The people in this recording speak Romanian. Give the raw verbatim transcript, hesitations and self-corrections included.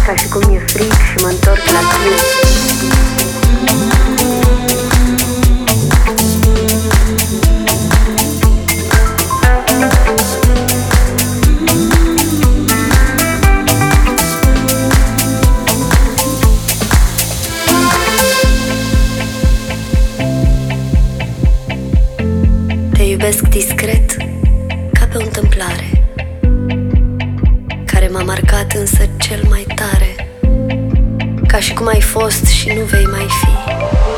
ca și cum mi-e fric și mă întorc la tine. Te iubesc discret, ca pe o întâmplare, care m-a marcat însă cel mai tare, ca și cum ai fost și nu vei mai fi.